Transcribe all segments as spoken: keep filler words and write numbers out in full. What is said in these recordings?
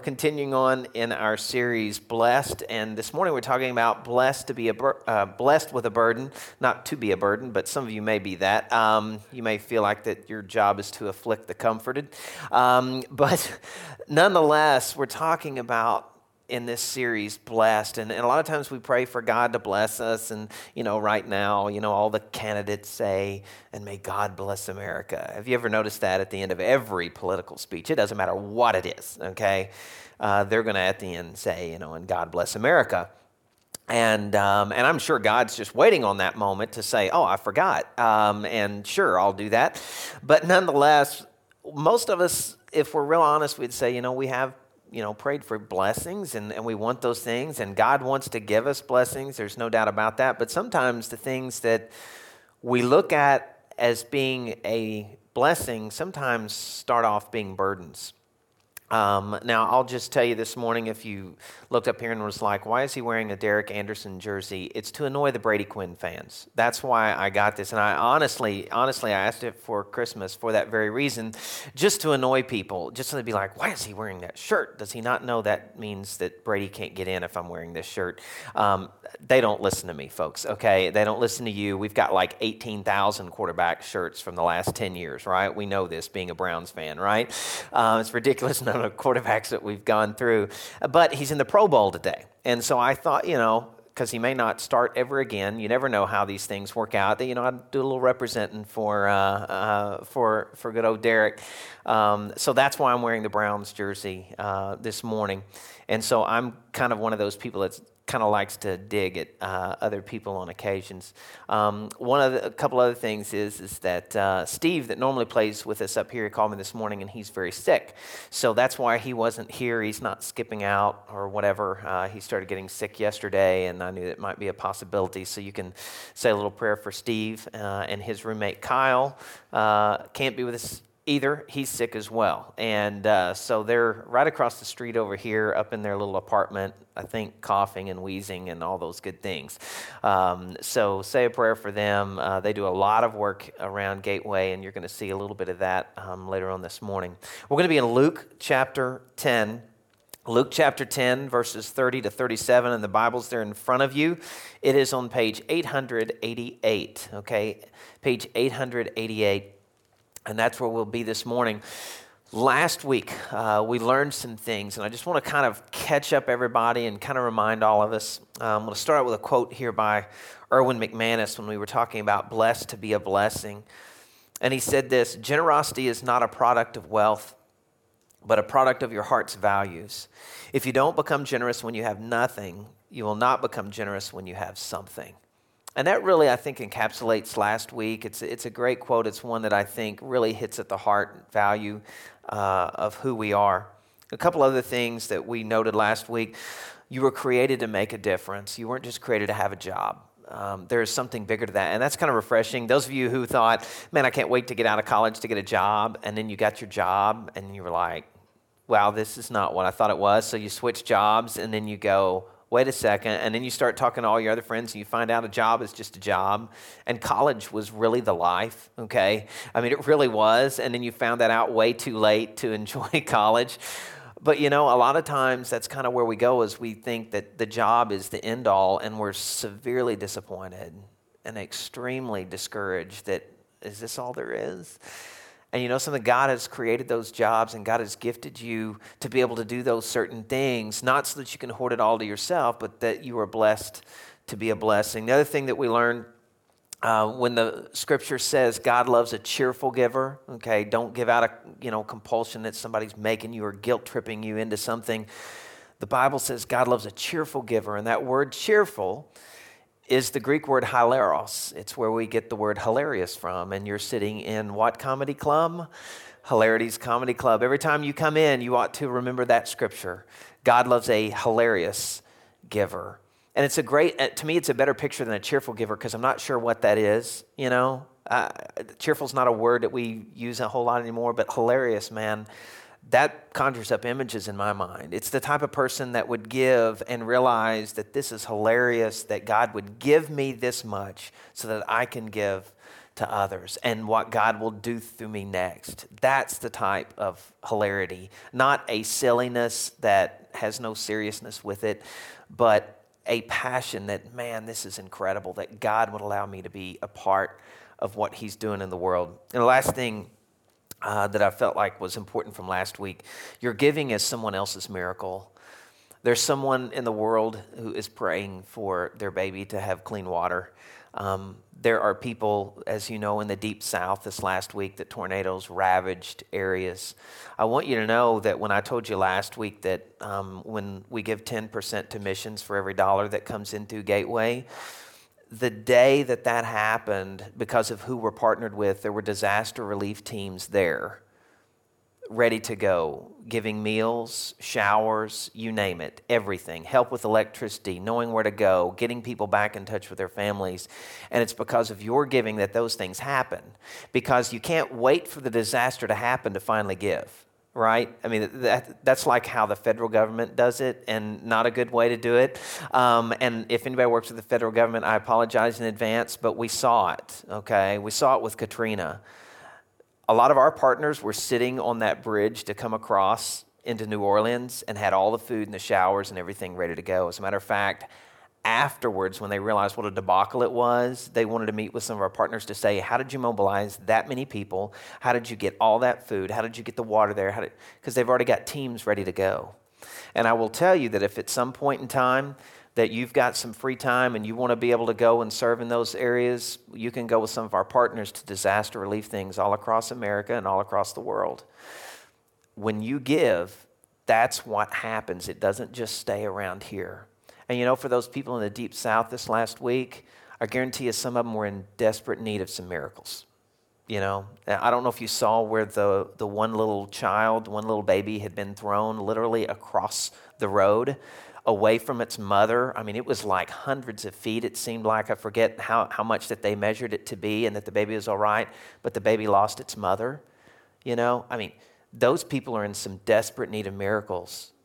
continuing on in our series, Blessed, and this morning we're talking about blessed to be a bur- uh, blessed with a burden, not to be a burden, but some of you may be that. Um, you may feel like that your job is to afflict the comforted, um, but nonetheless, we're talking about in this series, blessed, and, and a lot of times we pray for God to bless us, and you know, right now, you know, all the candidates say, and may God bless America. Have you ever noticed that at the end of every political speech? It doesn't matter what it is, okay? Uh, they're going to at the end say, you know, and God bless America. And um, and I'm sure God's just waiting on that moment to say, oh, I forgot, um, and sure, I'll do that. But nonetheless, most of us, if we're real honest, we'd say, you know, we have you know, prayed for blessings, and, and we want those things, and God wants to give us blessings. There's no doubt about that. But sometimes the things that we look at as being a blessing sometimes start off being burdens. Um, now, I'll just tell you this morning, if you looked up here and was like, why is he wearing a Derek Anderson jersey? It's to annoy the Brady Quinn fans. That's why I got this. And I honestly, honestly, I asked it for Christmas for that very reason, just to annoy people, just so they'd be like, why is he wearing that shirt? Does he not know that means that Brady can't get in if I'm wearing this shirt? Um, they don't listen to me, folks, okay? They don't listen to you. We've got like eighteen thousand quarterback shirts from the last ten years, right? We know this, being a Browns fan, right? Uh, it's ridiculous. None of the quarterbacks that we've gone through. But he's in the Pro Bowl today. And so I thought, you know, because he may not start ever again. You never know how these things work out. You know, I'd do a little representing for uh, uh, for for good old Derek. Um, so that's why I'm wearing the Browns jersey uh, this morning. And so I'm kind of one of those people that's kind of likes to dig at uh, other people on occasions. Um, one of the, a couple other things is is that uh, Steve, that normally plays with us up here, he called me this morning, and he's very sick. So that's why he wasn't here. He's not skipping out or whatever. Uh, he started getting sick yesterday, and I knew that might be a possibility. So you can say a little prayer for Steve, uh, and his roommate Kyle uh, can't be with us either. He's sick as well. And uh, so they're right across the street over here up in their little apartment, I think coughing and wheezing and all those good things. Um, so say a prayer for them. Uh, they do a lot of work around Gateway, and you're going to see a little bit of that um, later on this morning. We're going to be in Luke chapter ten. Luke chapter ten, verses thirty to thirty-seven, and the Bible's there in front of you. It is on page eight hundred eighty-eight, okay? Page eight hundred eighty-eight. And that's where we'll be this morning. Last week, uh, we learned some things, and I just want to kind of catch up everybody and kind of remind all of us. Um, I'm going to start out with a quote here by Erwin McManus when we were talking about blessed to be a blessing. And he said this: generosity is not a product of wealth, but a product of your heart's values. If you don't become generous when you have nothing, you will not become generous when you have something. And that really, I think, encapsulates last week. It's, it's a great quote. It's one that I think really hits at the heart value uh, of who we are. A couple other things that we noted last week. You were created to make a difference. You weren't just created to have a job. Um, there is something bigger to that, and that's kind of refreshing. Those of you who thought, man, I can't wait to get out of college to get a job, and then you got your job, and you were like, wow, this is not what I thought it was. So you switch jobs, and then you go, wait a second, and then you start talking to all your other friends, and you find out a job is just a job, and college was really the life, okay? I mean, it really was, and then you found that out way too late to enjoy college. But, you know, a lot of times that's kind of where we go, is we think that the job is the end all, and we're severely disappointed and extremely discouraged that, is this all there is? And you know something, God has created those jobs, and God has gifted you to be able to do those certain things, not so that you can hoard it all to yourself, but that you are blessed to be a blessing. The other thing that we learned uh, when the scripture says God loves a cheerful giver, okay, don't give out a you know compulsion that somebody's making you or guilt tripping you into something. The Bible says God loves a cheerful giver, and that word cheerful is the Greek word hilaros. It's where we get the word hilarious from. And you're sitting in what comedy club? Hilarities Comedy Club. Every time you come in, you ought to remember that scripture. God loves a hilarious giver. And it's a great, to me, it's a better picture than a cheerful giver, because I'm not sure what that is, you know. Uh, cheerful's not a word that we use a whole lot anymore, but hilarious, man, that conjures up images in my mind. It's the type of person that would give and realize that this is hilarious, that God would give me this much so that I can give to others and what God will do through me next. That's the type of hilarity, not a silliness that has no seriousness with it, but a passion that, man, this is incredible, that God would allow me to be a part of what he's doing in the world. And the last thing uh, that I felt like was important from last week, your giving is someone else's miracle. There's someone in the world who is praying for their baby to have clean water. Um, there are people, as you know, in the deep south this last week that tornadoes ravaged areas. I want you to know that when I told you last week that um, when we give ten percent to missions for every dollar that comes in through Gateway, the day that that happened, because of who we're partnered with, there were disaster relief teams there, ready to go, giving meals, showers, you name it, everything, help with electricity, knowing where to go, getting people back in touch with their families. And it's because of your giving that those things happen, because you can't wait for the disaster to happen to finally give, right? I mean, that, that's like how the federal government does it, and not a good way to do it. Um, and if anybody works with the federal government, I apologize in advance, but we saw it, okay? We saw it with Katrina. A lot of our partners were sitting on that bridge to come across into New Orleans and had all the food and the showers and everything ready to go. As a matter of fact, afterwards, when they realized what a debacle it was, they wanted to meet with some of our partners to say, how did you mobilize that many people? How did you get all that food? How did you get the water there? Because they've already got teams ready to go. And I will tell you that if at some point in time that you've got some free time and you want to be able to go and serve in those areas, you can go with some of our partners to disaster relief things all across America and all across the world. When you give, that's what happens. It doesn't just stay around here. And you know, for those people in the deep south this last week, I guarantee you some of them were in desperate need of some miracles. You know, I don't know if you saw where the, the one little child, one little baby had been thrown literally across the road, away from its mother. I mean, it was like hundreds of feet. It seemed like, I forget how, how much that they measured it to be, and that the baby was all right, but the baby lost its mother. You know, I mean, those people are in some desperate need of miracles.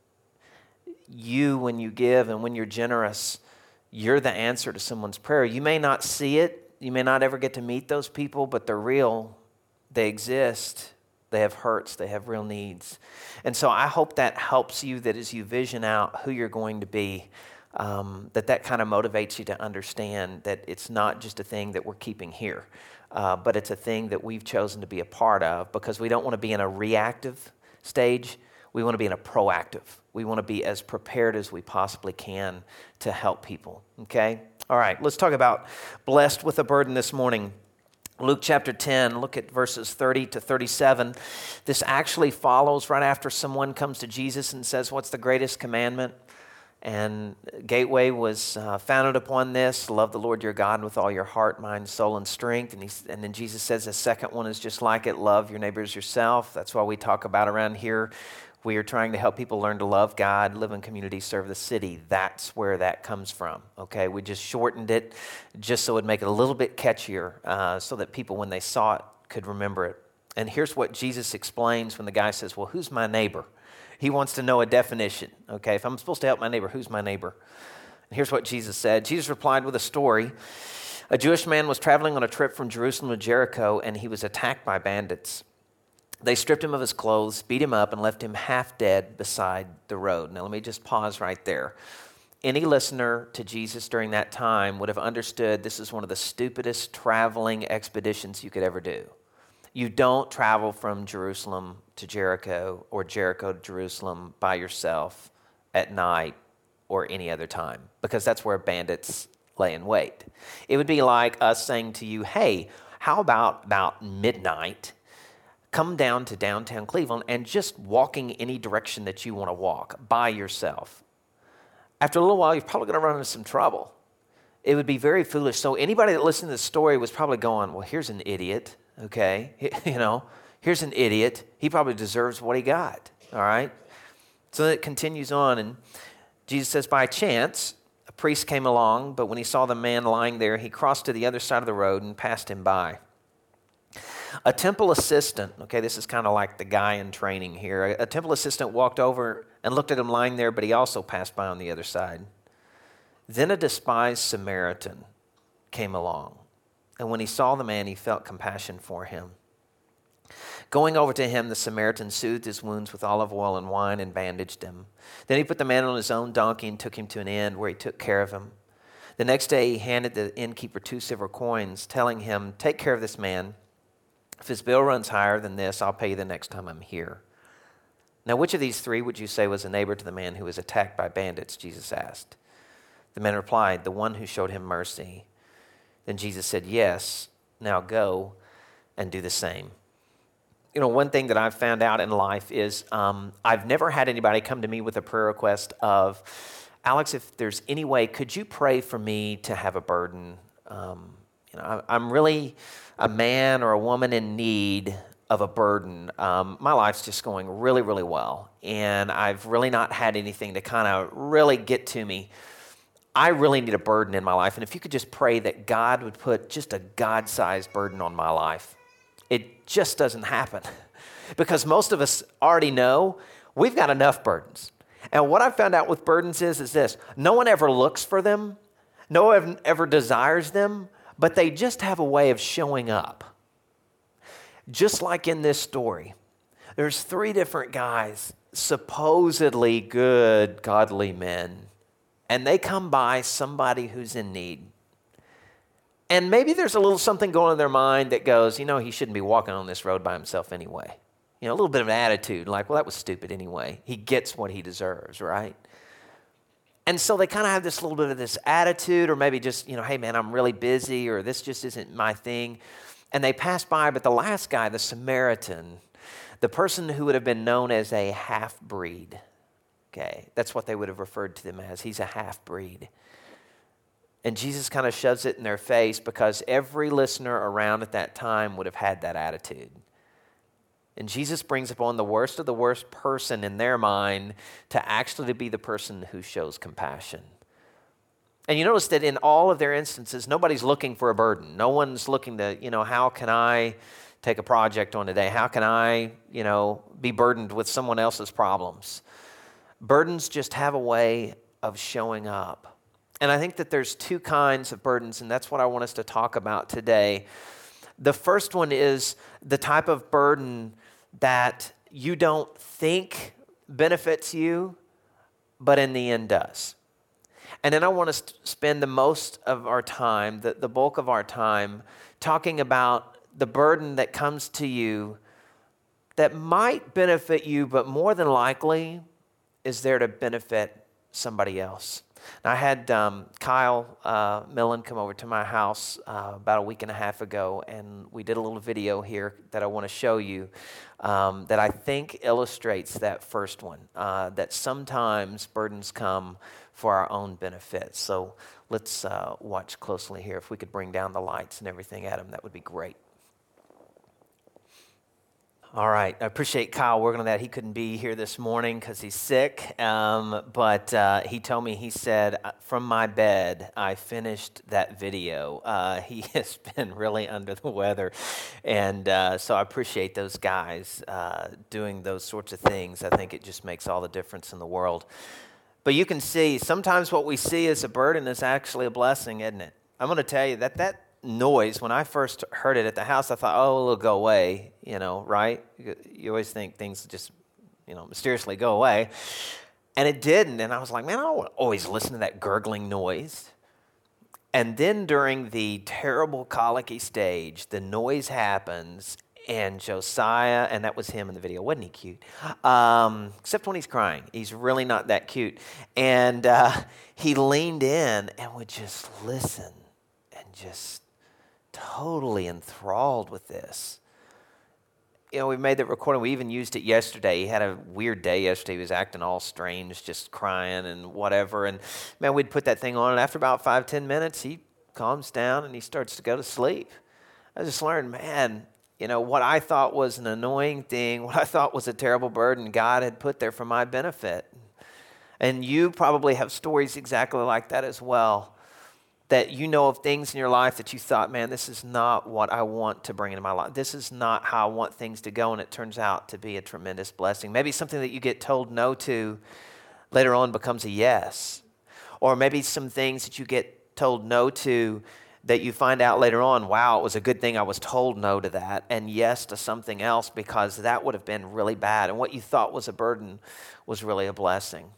You, when you give and when you're generous, you're the answer to someone's prayer. You may not see it. You may not ever get to meet those people, but they're real. They exist. They have hurts. They have real needs. And so I hope that helps you, that as you vision out who you're going to be, um, that that kind of motivates you to understand that it's not just a thing that we're keeping here, uh, but it's a thing that we've chosen to be a part of, because we don't want to be in a reactive stage. We want to be in a proactive. We want to be as prepared as we possibly can to help people, okay? All right, let's talk about blessed with a burden this morning. Luke chapter ten, look at verses thirty to thirty-seven. This actually follows right after someone comes to Jesus and says, what's the greatest commandment? And Gateway was uh, founded upon this: love the Lord your God with all your heart, mind, soul, and strength. And, he, and then Jesus says the second one is just like it: love your neighbor as yourself. That's why we talk about around here, we are trying to help people learn to love God, live in community, serve the city. That's where that comes from, okay? We just shortened it just so it would make it a little bit catchier, uh, so that people, when they saw it, could remember it. And here's what Jesus explains when the guy says, well, who's my neighbor? He wants to know a definition, okay? If I'm supposed to help my neighbor, who's my neighbor? And here's what Jesus said. Jesus replied with a story. A Jewish man was traveling on a trip from Jerusalem to Jericho, and he was attacked by bandits. They stripped him of his clothes, beat him up, and left him half dead beside the road. Now, let me just pause right there. Any listener to Jesus during that time would have understood this is one of the stupidest traveling expeditions you could ever do. You don't travel from Jerusalem to Jericho or Jericho to Jerusalem by yourself at night or any other time, because that's where bandits lay in wait. It would be like us saying to you, hey, how about about midnight? Come down to downtown Cleveland and just walking any direction that you want to walk by yourself. After a little while, you're probably going to run into some trouble. It would be very foolish. So anybody that listened to the story was probably going, well, here's an idiot, okay? You know, here's an idiot. He probably deserves what he got, all right? So it continues on, and Jesus says, by chance, a priest came along, but when he saw the man lying there, he crossed to the other side of the road and passed him by. A temple assistant, okay, this is kind of like the guy in training here. A, a temple assistant walked over and looked at him lying there, but he also passed by on the other side. Then a despised Samaritan came along. And when he saw the man, he felt compassion for him. Going over to him, the Samaritan soothed his wounds with olive oil and wine and bandaged him. Then he put the man on his own donkey and took him to an inn where he took care of him. The next day he handed the innkeeper two silver coins, telling him, "Take care of this man. If his bill runs higher than this, I'll pay you the next time I'm here." Now, which of these three would you say was a neighbor to the man who was attacked by bandits? Jesus asked. The man replied, "The one who showed him mercy." Then Jesus said, "Yes, now go and do the same." You know, one thing that I've found out in life is um, I've never had anybody come to me with a prayer request of, "Alex, if there's any way, could you pray for me to have a burden? Um, you know, I, I'm really a man or a woman in need of a burden. Um, my life's just going really, really well, and I've really not had anything to kind of really get to me. I really need a burden in my life, and if you could just pray that God would put just a God-sized burden on my life." It just doesn't happen because most of us already know we've got enough burdens. And what I've found out with burdens is, is this: no one ever looks for them, no one ever desires them, but they just have a way of showing up. Just like in this story, there's three different guys, supposedly good, godly men, and they come by somebody who's in need. And maybe there's a little something going on in their mind that goes, you know, he shouldn't be walking on this road by himself anyway. You know, a little bit of an attitude like, well, that was stupid anyway. He gets what he deserves, right? And so they kind of have this little bit of this attitude, or maybe just, you know, hey, man, I'm really busy, or this just isn't my thing. And they pass by, but the last guy, the Samaritan, the person who would have been known as a half-breed, okay, that's what they would have referred to them as. He's a half-breed. And Jesus kind of shoves it in their face because every listener around at that time would have had that attitude. And Jesus brings upon the worst of the worst person in their mind to actually be the person who shows compassion. And you notice that in all of their instances, nobody's looking for a burden. No one's looking to, you know, how can I take a project on today? How can I, you know, be burdened with someone else's problems? Burdens just have a way of showing up. And I think that there's two kinds of burdens, and that's what I want us to talk about today. The first one is the type of burden that you don't think benefits you, but in the end does. And then I want us to spend the most of our time, the, the bulk of our time, talking about the burden that comes to you that might benefit you, but more than likely is there to benefit somebody else. Now, I had um, Kyle uh, Millen come over to my house uh, about a week and a half ago, and we did a little video here that I want to show you um, that I think illustrates that first one, uh, that sometimes burdens come for our own benefit. So let's uh, watch closely here. If we could bring down the lights and everything, Adam, that would be great. All right. I appreciate Kyle working on that. He couldn't be here this morning because he's sick, um, but uh, he told me, he said, from my bed, I finished that video. Uh, he has been really under the weather, and uh, so I appreciate those guys uh, doing those sorts of things. I think it just makes all the difference in the world. But you can see, sometimes what we see as a burden is actually a blessing, isn't it? I'm going to tell you that that noise, when I first heard it at the house, I thought, oh, it'll go away, you know, right? You always think things just, you know, mysteriously go away. And it didn't. And I was like, man, I don't always listen to that gurgling noise. And then during the terrible colicky stage, the noise happens, and Josiah, and that was him in the video, wasn't he cute? Um, except when he's crying. He's really not that cute. And uh, he leaned in and would just listen and just totally enthralled with this. You know, we made that recording. We even used it yesterday. He had a weird day yesterday. He was acting all strange, just crying and whatever. And, man, we'd put that thing on, and after about five, ten minutes, he calms down and he starts to go to sleep. I just learned, man, you know, what I thought was an annoying thing, what I thought was a terrible burden, God had put there for my benefit. And you probably have stories exactly like that as well. That you know of things in your life that you thought, man, this is not what I want to bring into my life. This is not how I want things to go, and it turns out to be a tremendous blessing. Maybe something that you get told no to later on becomes a yes. Or maybe some things that you get told no to that you find out later on, wow, it was a good thing I was told no to that and yes to something else, because that would have been really bad. And what you thought was a burden was really a blessing.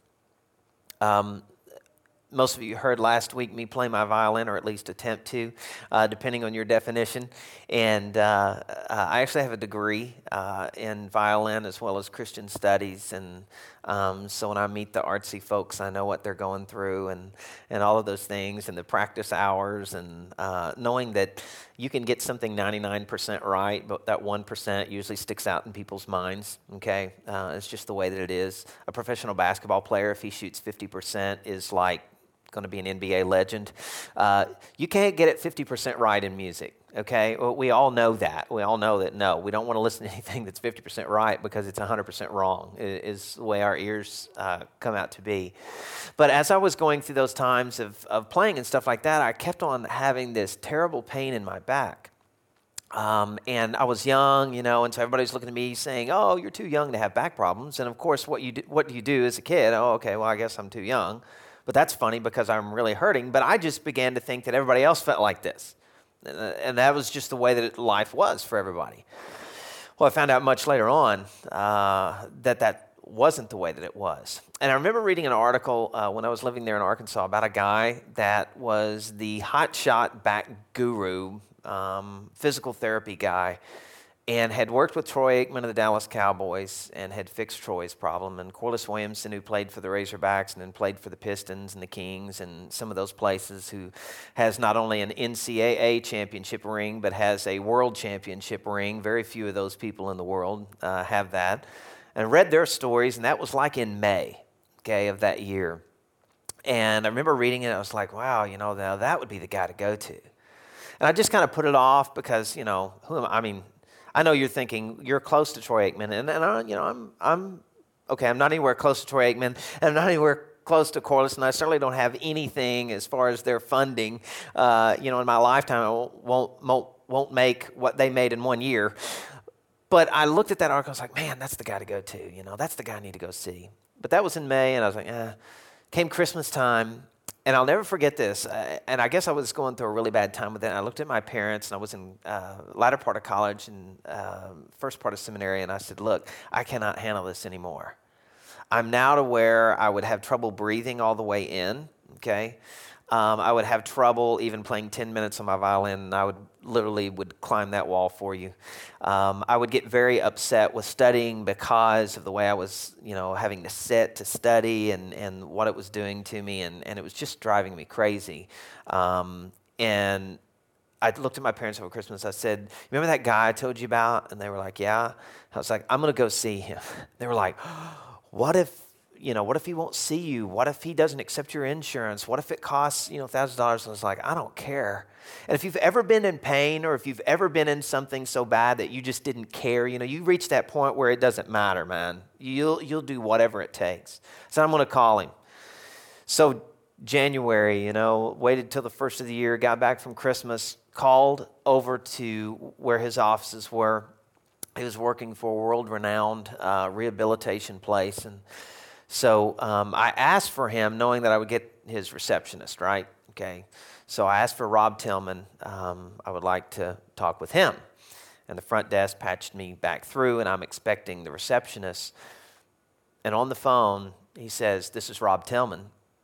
Um, most of you heard last week me play my violin, or at least attempt to, uh, depending on your definition. And uh, uh, I actually have a degree uh, in violin as well as Christian studies. And um, so when I meet the artsy folks, I know what they're going through and, and all of those things, and the practice hours, and uh, knowing that you can get something ninety-nine percent right, but that one percent usually sticks out in people's minds, okay? Uh, it's just the way that it is. A professional basketball player, if he shoots fifty percent, is like going to be an N B A legend. Uh, you can't get it fifty percent right in music, okay? Well, we all know that. We all know that, no, we don't want to listen to anything that's fifty percent right because it's one hundred percent wrong, is the way our ears uh, come out to be. But as I was going through those times of, of playing and stuff like that, I kept on having this terrible pain in my back. Um, and I was young, you know, and so everybody's looking at me saying, oh, you're too young to have back problems. And of course, what you do, what do you do as a kid? Oh, okay, well, I guess I'm too young. But that's funny because I'm really hurting. But I just began to think that everybody else felt like this. And that was just the way that life was for everybody. Well, I found out much later on uh, that that wasn't the way that it was. And I remember reading an article uh, when I was living there in Arkansas about a guy that was the hotshot back guru, um, physical therapy guy, and had worked with Troy Aikman of the Dallas Cowboys and had fixed Troy's problem. And Corliss Williamson, who played for the Razorbacks and then played for the Pistons and the Kings and some of those places, who has not only an N C double A championship ring, but has a world championship ring. Very few of those people in the world uh, have that. And read their stories, and that was like in May, okay, of that year. And I remember reading it, and I was like, wow, you know, now that would be the guy to go to. And I just kind of put it off because, you know, who am I? I mean, I know you're thinking you're close to Troy Aikman, and, and I, you know, I'm, I'm okay. I'm not anywhere close to Troy Aikman, and I'm not anywhere close to Corliss, and I certainly don't have anything as far as their funding. Uh, you know, in my lifetime, I won't, won't won't make what they made in one year. But I looked at that article, I was like, man, that's the guy to go to. You know, that's the guy I need to go see. But that was in May, and I was like, eh. Came Christmas time. And I'll never forget this, uh, and I guess I was going through a really bad time with it. And I looked at my parents, and I was in uh, latter part of college and uh, first part of seminary, and I said, look, I cannot handle this anymore. I'm now to where I would have trouble breathing all the way in, okay? Um, I would have trouble even playing ten minutes on my violin, and I would literally would climb that wall for you. Um, I would get very upset with studying because of the way I was, you know, having to sit to study and, and what it was doing to me, and, and it was just driving me crazy. Um, and I looked at my parents over Christmas. I said, remember that guy I told you about? And they were like, yeah. I was like, I'm going to go see him. They were like, what if, you know, what if he won't see you? What if he doesn't accept your insurance? What if it costs, you know, one thousand dollars? And I was like, I don't care. And if you've ever been in pain, or if you've ever been in something so bad that you just didn't care, you know, you reach that point where it doesn't matter, man. You'll you'll do whatever it takes. So I'm going to call him. So January, you know, waited till the first of the year, got back from Christmas, called over to where his offices were. He was working for a world-renowned uh, rehabilitation place, and so um, I asked for him, knowing that I would get his receptionist, right? Okay. So I asked for Rob Tillman. Um, I would like to talk with him. And the front desk patched me back through, and I'm expecting the receptionist. And on the phone, he says, this is Rob Tillman.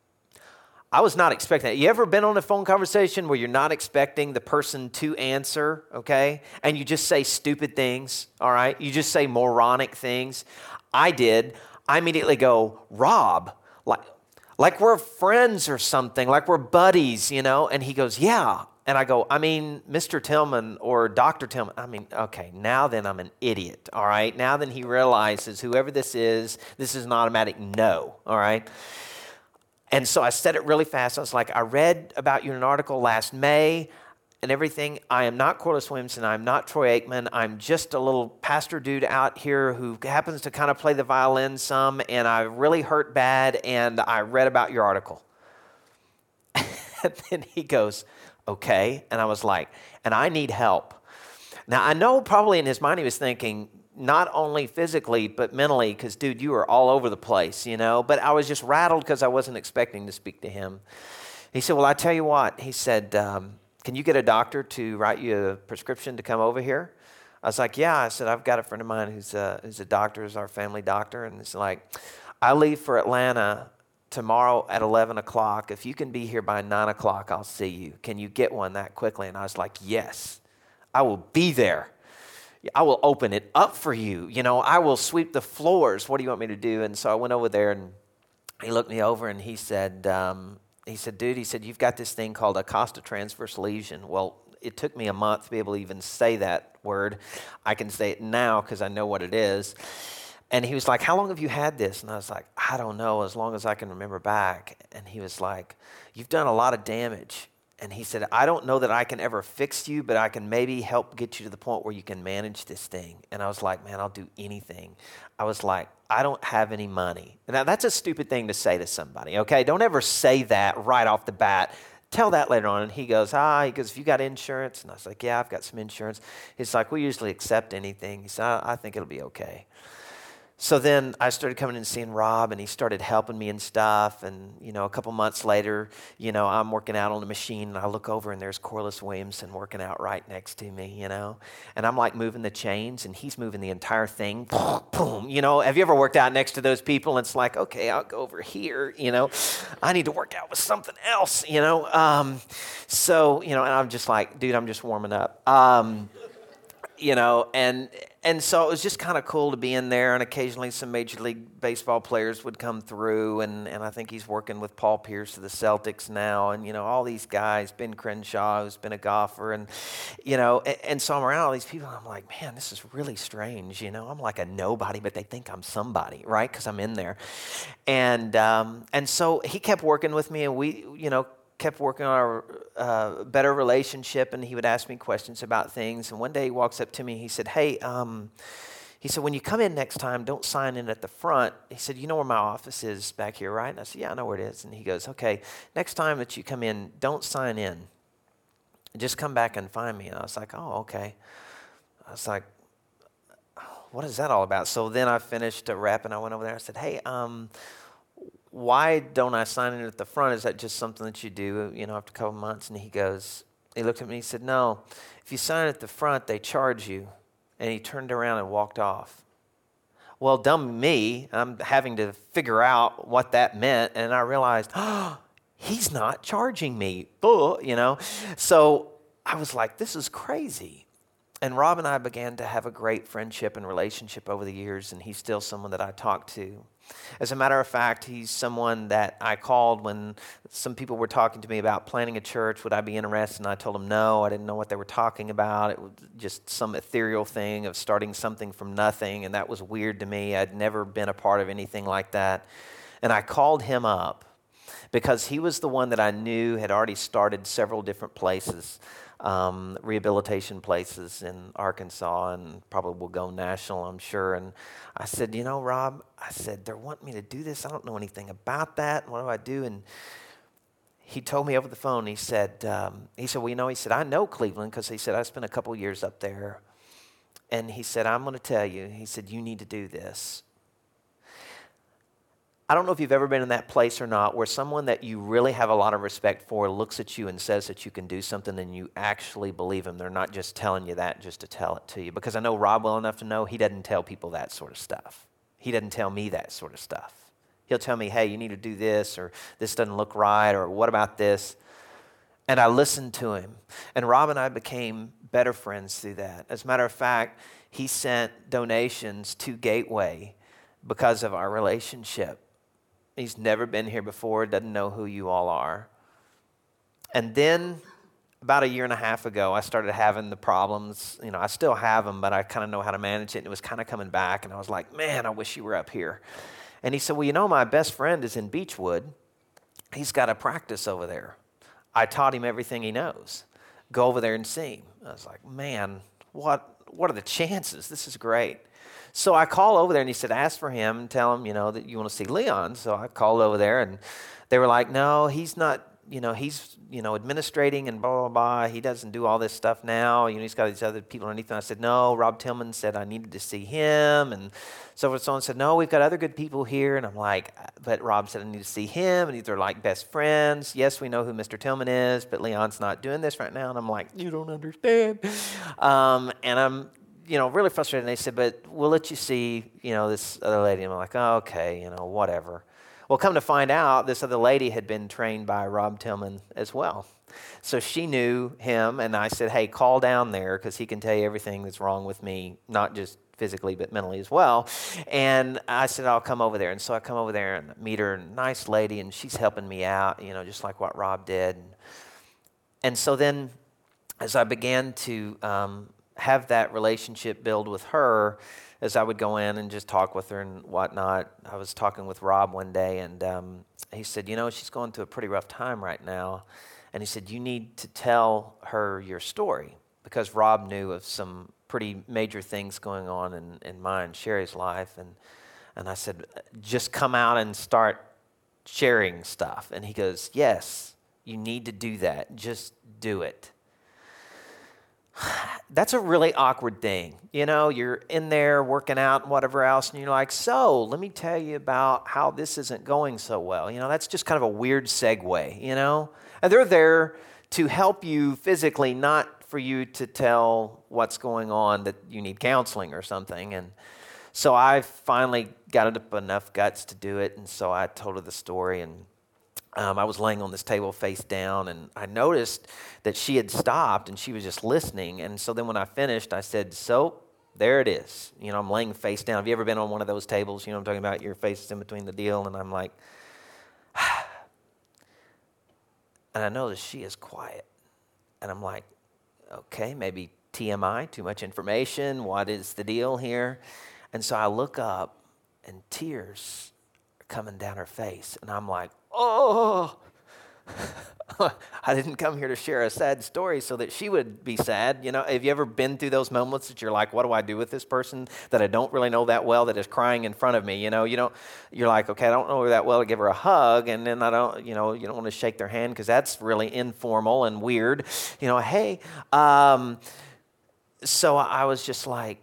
I was not expecting that. You ever been on a phone conversation where you're not expecting the person to answer, okay? And you just say stupid things, all right? You just say moronic things. I did. I immediately go, Rob, like, like we're friends or something, like we're buddies, you know? And he goes, yeah. And I go, I mean, Mister Tillman or Doctor Tillman. I mean, okay, now then I'm an idiot, all right? Now then he realizes whoever this is, this is an automatic no, all right? And so I said it really fast. I was like, I read about you in an article last May and everything. I am not Corliss Williamson. I'm not Troy Aikman. I'm just a little pastor dude out here who happens to kind of play the violin some, and I really hurt bad, and I read about your article. And then he goes, okay. And I was like, and I need help. Now, I know probably in his mind he was thinking, not only physically, but mentally, because, dude, you were all over the place, you know. But I was just rattled because I wasn't expecting to speak to him. He said, well, I tell you what. He said, um, can you get a doctor to write you a prescription to come over here? I was like, yeah. I said, I've got a friend of mine who's a, who's a doctor, who's our family doctor. And it's like, I leave for Atlanta tomorrow at eleven o'clock. If you can be here by nine o'clock, I'll see you. Can you get one that quickly? And I was like, yes, I will be there. I will open it up for you. You know, I will sweep the floors. What do you want me to do? And so I went over there, and he looked me over, and he said, um, he said, dude, he said, you've got this thing called a costotransverse lesion. Well, it took me a month to be able to even say that word. I can say it now because I know what it is. And he was like, how long have you had this? And I was like, I don't know, as long as I can remember back. And he was like, you've done a lot of damage. And he said, I don't know that I can ever fix you, but I can maybe help get you to the point where you can manage this thing. And I was like, man, I'll do anything. I was like, I don't have any money. Now, that's a stupid thing to say to somebody, okay? Don't ever say that right off the bat. Tell that later on. And he goes, ah, he goes, have you got insurance? And I was like, yeah, I've got some insurance. He's like, we usually accept anything. He said, I, I think it'll be okay. So then I started coming and seeing Rob, and he started helping me and stuff. And, you know, a couple months later, you know, I'm working out on the machine, and I look over, and there's Corliss Williamson working out right next to me, you know. And I'm like moving the chains, and he's moving the entire thing. Boom, boom. You know, have you ever worked out next to those people? And it's like, okay, I'll go over here, you know. I need to work out with something else, you know. Um, so, you know, and I'm just like, dude, I'm just warming up. Um, you know, and... And so it was just kind of cool to be in there, and occasionally some Major League Baseball players would come through, and, and I think he's working with Paul Pierce of the Celtics now, and, you know, all these guys, Ben Crenshaw, who's been a golfer, and, you know, and, and so I'm around all these people, and I'm like, man, this is really strange, you know. I'm like a nobody, but they think I'm somebody, right, because I'm in there. And, um, and so he kept working with me, and we, you know, kept working on our uh, better relationship, and he would ask me questions about things. And one day he walks up to me, he said, hey, um, he said, when you come in next time, don't sign in at the front. He said, you know where my office is back here, right? And I said, yeah, I know where it is. And he goes, okay, next time that you come in, don't sign in. Just come back and find me. And I was like, oh, okay. I was like, what is that all about? So then I finished a rep, and I went over there. I said, hey, um, why don't I sign in at the front? Is that just something that you do, you know, after a couple months? And he goes, he looked at me, he said, no, if you sign at the front, they charge you. And he turned around and walked off. Well, dumb me, I'm having to figure out what that meant. And I realized, oh, he's not charging me, you know. So I was like, this is crazy. And Rob and I began to have a great friendship and relationship over the years, and he's still someone that I talk to. As a matter of fact, he's someone that I called when some people were talking to me about planning a church. Would I be interested? And I told them no. I didn't know what they were talking about. It was just some ethereal thing of starting something from nothing, and that was weird to me. I'd never been a part of anything like that. And I called him up because he was the one that I knew had already started several different places. Um, rehabilitation places in Arkansas, and probably will go national, I'm sure. And I said, you know, Rob, I said, they're wanting me to do this. I don't know anything about that. What do I do? And he told me over the phone, he said, um, he said, well, you know, he said, I know Cleveland because he said, I spent a couple years up there. And he said, I'm going to tell you, he said, you need to do this. I don't know if you've ever been in that place or not, where someone that you really have a lot of respect for looks at you and says that you can do something and you actually believe them. They're not just telling you that just to tell it to you. Because I know Rob well enough to know he doesn't tell people that sort of stuff. He doesn't tell me that sort of stuff. He'll tell me, hey, you need to do this, or this doesn't look right, or what about this? And I listened to him. And Rob and I became better friends through that. As a matter of fact, he sent donations to Gateway because of our relationship. He's never been here before, doesn't know who you all are. And then about a year and a half ago, I started having the problems. You know, I still have them, but I kind of know how to manage it. And it was kind of coming back. And I was like, man, I wish you were up here. And he said, well, you know, my best friend is in Beechwood. He's got a practice over there. I taught him everything he knows. Go over there and see him. I was like, man, what, what are the chances? This is great. So I call over there, and he said, ask for him and tell him, you know, that you want to see Leon. So I called over there, and they were like, no, he's not you know, he's, you know, administrating and blah, blah, blah. He doesn't do all this stuff now. You know, he's got these other people underneath him. I said, no, Rob Tillman said I needed to see him. And so and so on said, no, we've got other good people here. And I'm like, but Rob said I need to see him. And they're like best friends. Yes, we know who Mister Tillman is, but Leon's not doing this right now. And I'm like, you don't understand. Um, and I'm, you know, really frustrated. And they said, but we'll let you see, you know, this other lady. And I'm like, oh, okay, you know, whatever. Well, come to find out, this other lady had been trained by Rob Tillman as well. So she knew him, and I said, hey, call down there because he can tell you everything that's wrong with me, not just physically but mentally as well. And I said, I'll come over there. And so I come over there and meet her, nice lady, and she's helping me out, you know, just like what Rob did. And so then as I began to um, have that relationship build with her, as I would go in and just talk with her and whatnot, I was talking with Rob one day, and um, he said, you know, she's going through a pretty rough time right now. And he said, you need to tell her your story, because Rob knew of some pretty major things going on in, in my and Sherry's life. And, and I said, just come out and start sharing stuff. And he goes, yes, you need to do that. Just do it. That's a really awkward thing. You know, you're in there working out and whatever else, and you're like, so let me tell you about how this isn't going so well. You know, that's just kind of a weird segue, you know? And they're there to help you physically, not for you to tell what's going on that you need counseling or something. And so I finally got up enough guts to do it, and so I told her the story, and Um, I was laying on this table face down, and I noticed that she had stopped, and she was just listening. And so then when I finished, I said, so there it is. You know, I'm laying face down. Have you ever been on one of those tables? You know what I'm talking about? Your face is in between the deal, and I'm like, and I noticed she is quiet. And I'm like, okay, maybe T M I, too much information. What is the deal here? And so I look up, and tears are coming down her face. And I'm like, oh, I didn't come here to share a sad story so that she would be sad. You know, have you ever been through those moments that you're like, what do I do with this person that I don't really know that well that is crying in front of me? You know, you don't, you're like, okay, I don't know her that well to give her a hug. And then I don't, you know, you don't want to shake their hand because that's really informal and weird. You know, hey, um, so I was just like,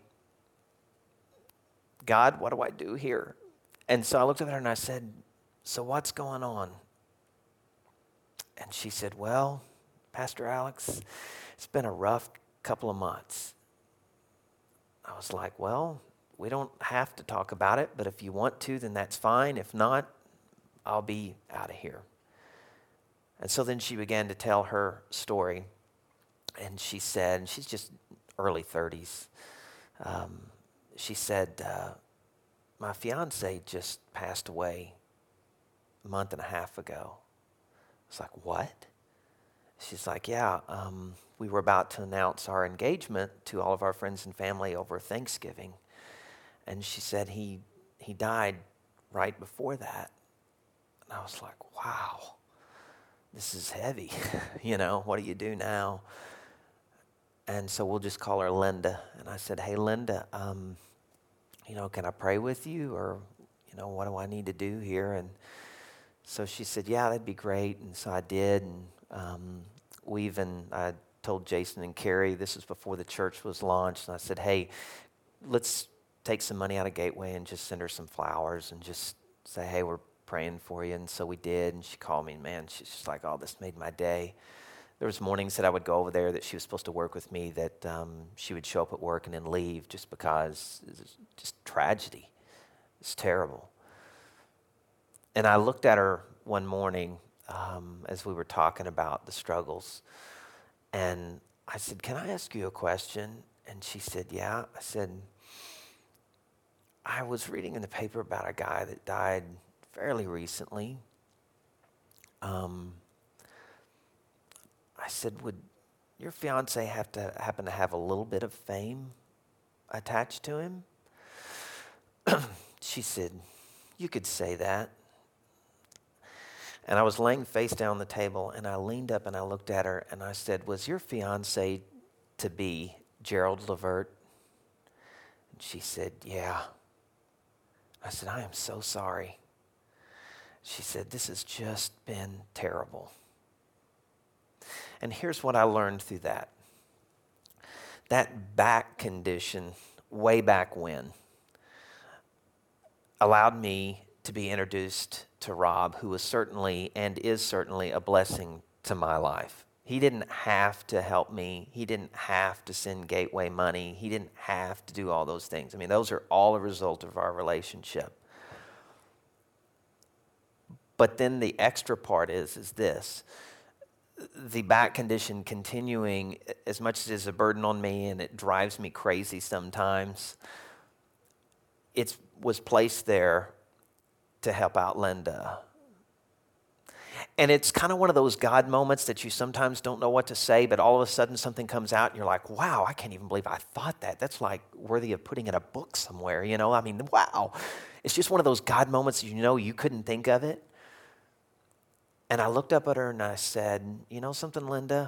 God, what do I do here? And so I looked at her and I said, so what's going on? And she said, well, Pastor Alex, it's been a rough couple of months. I was like, well, we don't have to talk about it, but if you want to, then that's fine. If not, I'll be out of here. And so then she began to tell her story. And she said, and she's just early thirties, um, she said, uh, my fiance just passed away a month and a half ago. I was like, what? She's like, yeah, um, we were about to announce our engagement to all of our friends and family over Thanksgiving. And she said he he died right before that. And I was like, wow, this is heavy. You know, what do you do now? And so we'll just call her Linda. And I said, hey, Linda, um, you know, can I pray with you? Or, you know, what do I need to do here? And so she said, yeah, that'd be great. And so I did. And um, we even, I told Jason and Carrie, this was before the church was launched. And I said, hey, let's take some money out of Gateway and just send her some flowers and just say, hey, we're praying for you. And so we did. And she called me, and man, she's just like, oh, this made my day. There was mornings that I would go over there that she was supposed to work with me, that um, she would show up at work and then leave just because it was just tragedy. It's terrible. And I looked at her one morning um, as we were talking about the struggles, and I said, can I ask you a question? And she said, yeah. I said, I was reading in the paper about a guy that died fairly recently. Um, I said, would your fiance have to happen to have a little bit of fame attached to him? She said, you could say that. And I was laying face down on the table, and I leaned up and I looked at her and I said, was your fiance to be Gerald Levert? And she said, yeah. I said, I am so sorry. She said, this has just been terrible. And here's what I learned through that. That back condition, way back when, allowed me to be introduced to Rob, who was certainly and is certainly a blessing to my life. He didn't have to help me. He didn't have to send Gateway money. He didn't have to do all those things. I mean, those are all a result of our relationship. But then the extra part is, is this. The back condition continuing, as much as it's a burden on me and it drives me crazy sometimes, it was placed there to help out Linda. And it's kind of one of those God moments that you sometimes don't know what to say, but all of a sudden something comes out and you're like, wow, I can't even believe I thought that. That's like worthy of putting in a book somewhere, you know? I mean, wow. It's just one of those God moments you know you couldn't think of it. And I looked up at her and I said, you know something, Linda?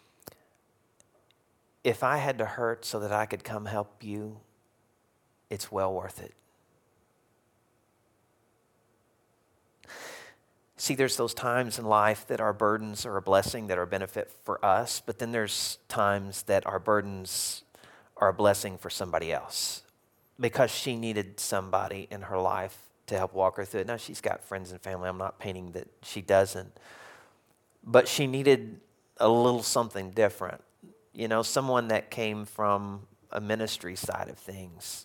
If I had to hurt so that I could come help you, it's well worth it. See, there's those times in life that our burdens are a blessing, that are a benefit for us, but then there's times that our burdens are a blessing for somebody else because she needed somebody in her life to help walk her through it. Now, she's got friends and family. I'm not painting that she doesn't. But she needed a little something different. You know, someone that came from a ministry side of things.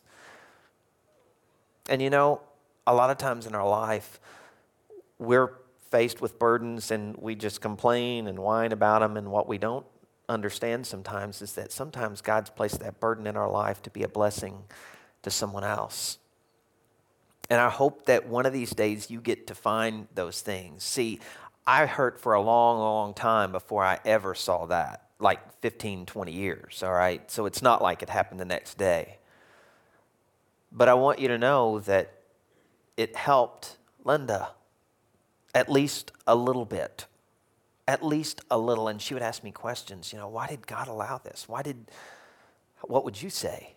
And you know, a lot of times in our life, we're faced with burdens and we just complain and whine about them. And what we don't understand sometimes is that sometimes God's placed that burden in our life to be a blessing to someone else. And I hope that one of these days you get to find those things. See, I hurt for a long, long time before I ever saw that, like fifteen, twenty years, all right? So it's not like it happened the next day. But I want you to know that it helped Linda at least a little bit, at least a little. And she would ask me questions, you know, why did God allow this? Why did, what would you say?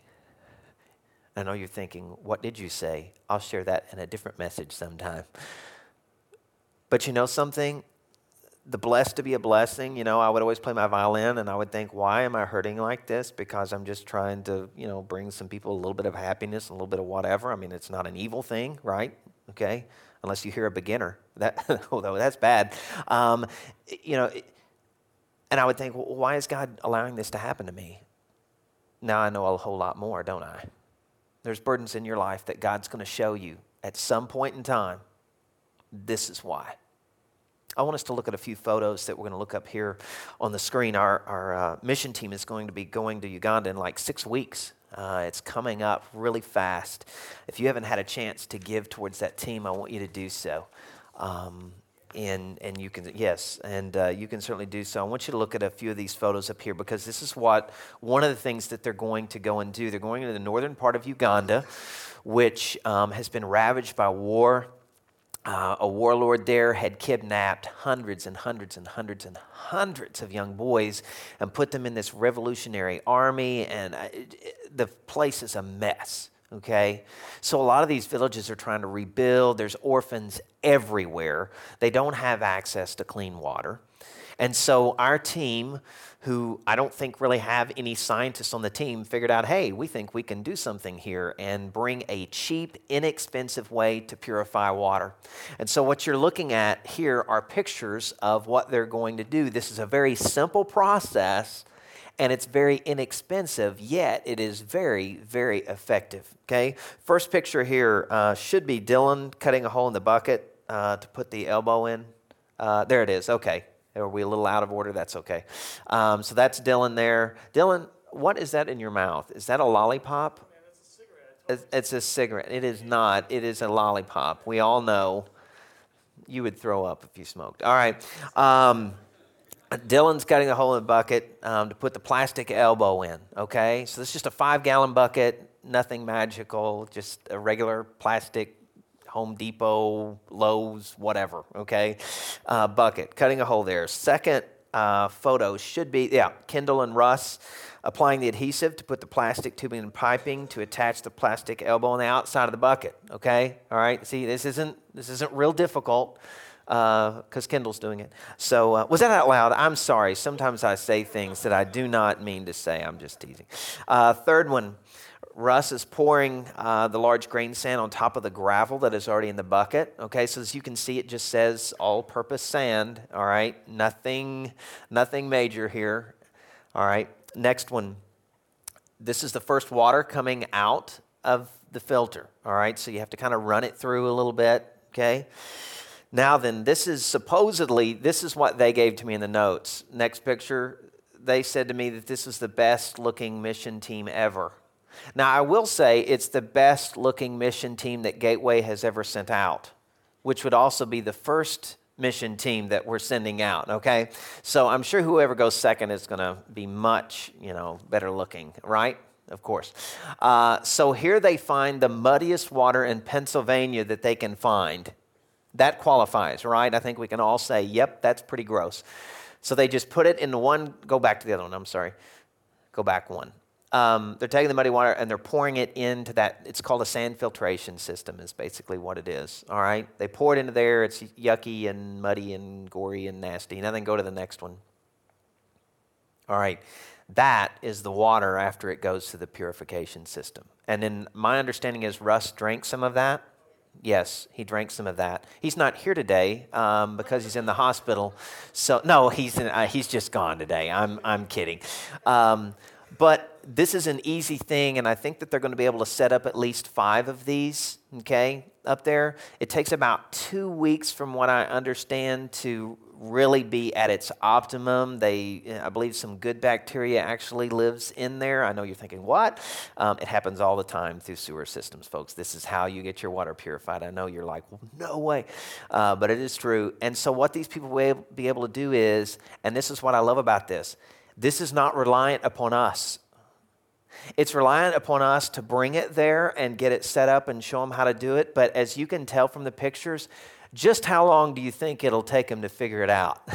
I know you're thinking, what did you say? I'll share that in a different message sometime. But you know something? The blessed to be a blessing, you know, I would always play my violin and I would think, why am I hurting like this? Because I'm just trying to, you know, bring some people a little bit of happiness, a little bit of whatever. I mean, it's not an evil thing, right? Okay? Unless you hear a beginner. That, although that's bad. Um, you know, and I would think, well, why is God allowing this to happen to me? Now I know a whole lot more, don't I? There's burdens in your life that God's going to show you at some point in time. This is why. I want us to look at a few photos that we're going to look up here on the screen. Our, our uh, mission team is going to be going to Uganda in like six weeks. Uh, it's coming up really fast. If you haven't had a chance to give towards that team, I want you to do so. Um, and and you can, yes, and uh, you can certainly do so. I want you to look at a few of these photos up here because this is what, one of the things that they're going to go and do. They're going to the northern part of Uganda, which um, has been ravaged by war. Uh, a warlord there had kidnapped hundreds and hundreds and hundreds and hundreds of young boys and put them in this revolutionary army, and uh, it, it, the place is a mess, okay? So a lot of these villages are trying to rebuild. There's orphans everywhere. They don't have access to clean water. And so our team, who I don't think really have any scientists on the team, figured out, hey, we think we can do something here and bring a cheap, inexpensive way to purify water. And so what you're looking at here are pictures of what they're going to do. This is a very simple process, and it's very inexpensive, yet it is very, very effective, okay? First picture here uh, should be Dylan cutting a hole in the bucket uh, to put the elbow in. Uh, there it is, okay. Are we a little out of order? That's okay. Um, so that's Dylan there. Dylan, what is that in your mouth? Is that a lollipop? Man, it's a cigarette. It's, it's a cigarette. It is not. It is a lollipop. We all know you would throw up if you smoked. All right. Um, Dylan's cutting a hole in the bucket um, to put the plastic elbow in, okay? So this is just a five-gallon bucket, nothing magical, just a regular plastic Home Depot, Lowe's, whatever, okay, uh, bucket, cutting a hole there. Second uh, photo should be, yeah, Kendall and Russ applying the adhesive to put the plastic tubing and piping to attach the plastic elbow on the outside of the bucket, okay, all right. See, this isn't this isn't real difficult. because uh, Kendall's doing it. So uh, was that out loud? I'm sorry. Sometimes I say things that I do not mean to say. I'm just teasing. Uh, third one, Russ is pouring uh, the large grain sand on top of the gravel that is already in the bucket. Okay, so as you can see, it just says all-purpose sand. All right, nothing, nothing major here. All right, next one. This is the first water coming out of the filter. All right, so you have to kind of run it through a little bit. Okay. Now then, this is supposedly, this is what they gave to me in the notes. Next picture, they said to me that this is the best looking mission team ever. Now, I will say it's the best looking mission team that Gateway has ever sent out, which would also be the first mission team that we're sending out, okay? So I'm sure whoever goes second is going to be much, you know, better looking, right? Of course. Uh, so here they find the muddiest water in Pennsylvania that they can find. That qualifies, right? I think we can all say, yep, that's pretty gross. So they just put it in one, go back to the other one, I'm sorry. Go back one. Um, they're taking the muddy water and they're pouring it into that, it's called a sand filtration system is basically what it is, all right? They pour it into there, it's yucky and muddy and gory and nasty. Now then go to the next one. All right, that is the water after it goes to the purification system. And then my understanding is Russ drank some of that. Yes, he drank some of that. He's not here today um, because he's in the hospital. So no, he's in, uh, he's just gone today. I'm I'm kidding. Um, but this is an easy thing, and I think that they're going to be able to set up at least five of these. Okay, up there. It takes about two weeks, from what I understand, to really be at its optimum. They, I believe some good bacteria actually lives in there. I know you're thinking, what? Um, it happens all the time through sewer systems, folks. This is how you get your water purified. I know you're like, well, no way. Uh, but it is true. And so what these people will be able to do is, and this is what I love about this, this is not reliant upon us. It's reliant upon us to bring it there and get it set up and show them how to do it. But as you can tell from the pictures, just how long do you think it'll take them to figure it out?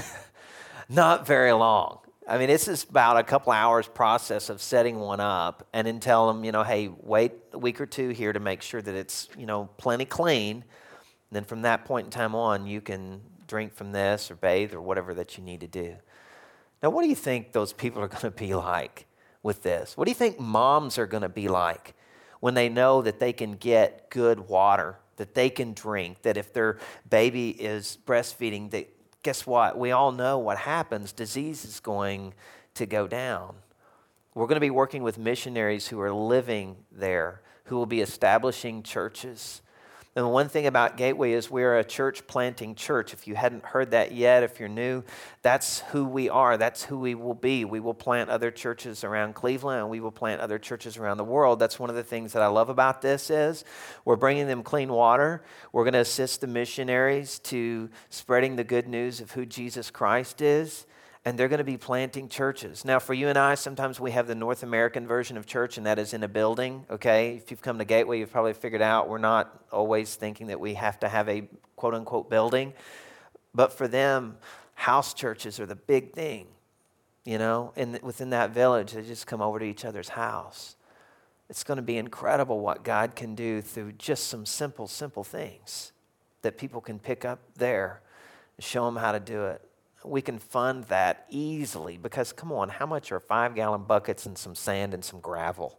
Not very long. I mean, this is about a couple hours process of setting one up and then tell them, you know, hey, wait a week or two here to make sure that it's, you know, plenty clean. And then from that point in time on, you can drink from this or bathe or whatever that you need to do. Now, what do you think those people are going to be like with this? What do you think moms are going to be like when they know that they can get good water, that they can drink, that if their baby is breastfeeding, that guess what? We all know what happens. Disease is going to go down. We're going to be working with missionaries who are living there, who will be establishing churches. And the one thing about Gateway is we're a church planting church. If you hadn't heard that yet, if you're new, that's who we are. That's who we will be. We will plant other churches around Cleveland, and we will plant other churches around the world. That's one of the things that I love about this is we're bringing them clean water. We're going to assist the missionaries to spreading the good news of who Jesus Christ is. And they're going to be planting churches. Now, for you and I, sometimes we have the North American version of church, and that is in a building, okay? If you've come to Gateway, you've probably figured out we're not always thinking that we have to have a quote-unquote building. But for them, house churches are the big thing, you know? And within that village, they just come over to each other's house. It's going to be incredible what God can do through just some simple, simple things that people can pick up there and show them how to do it. We can fund that easily because, come on, how much are five-gallon buckets and some sand and some gravel